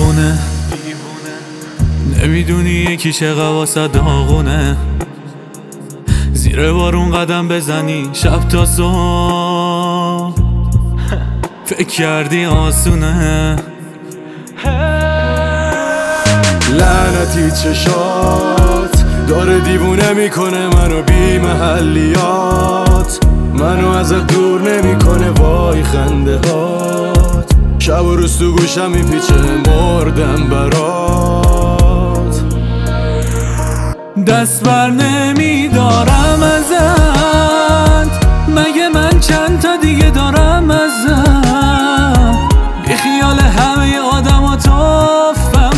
دیوونه نمیدونی یکی چقدر واسه داغونه. زیر بارون قدم بزنی شب تا صبح فکر کردی آسونه. لعنتی چشات داره دیوونه میکنه منو، بی محلیات منو ازت دور نمیکنه. وای خنده هات شب و روز تو گوشم میپیچه، مردم برات. دست بر نمیدارم ازت، مگه من چند تا دیگه دارم ازت. بی خیال همه آدم و تو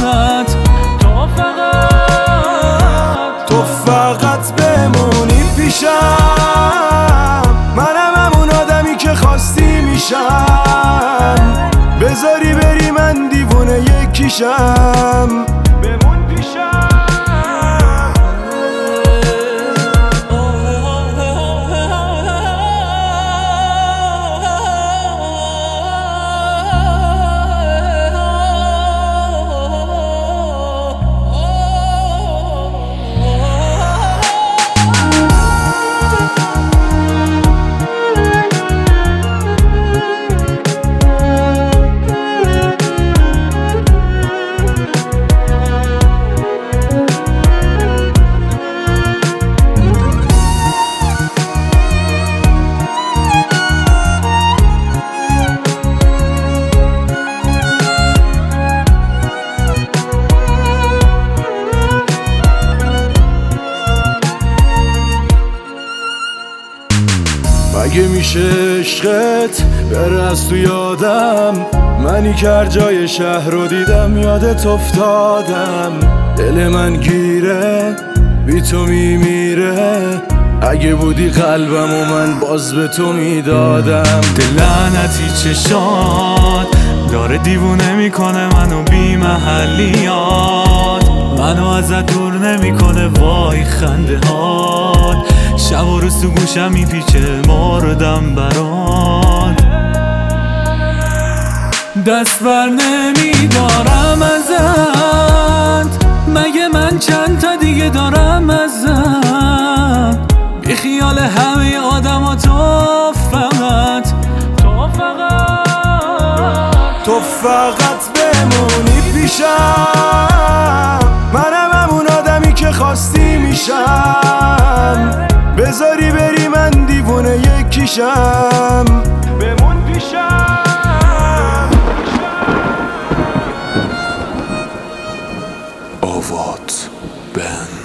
فقط بمونی پیشم. منم همون آدمی که خواستی میشم. بذاری بری من دیوونه یکیشم. بمون پیشم. مگه میشه عشقت بره از تو یادم؟ منی که هر جای شهر رو دیدم یادت افتادم. دل من گیره بی تو میمیره، اگه بودی قلبم و من باز به تو میدادم. لعنتی چشات داره دیوونه میکنه منو، بی محلیات منو ازت دور نمیکنه. وای خنده هات شب و روز تو گوشم میپیچه، مردم برات. دست بر نمیدارم ازت، مگه من چند تا دیگه دارم ازت. بی خیال همه آدم و تو فقط بمونی پیشم. منم همون آدمی که خواستی میشم. بذاری بری من دیوونه یکیشم. بمون پیشم. آوات بن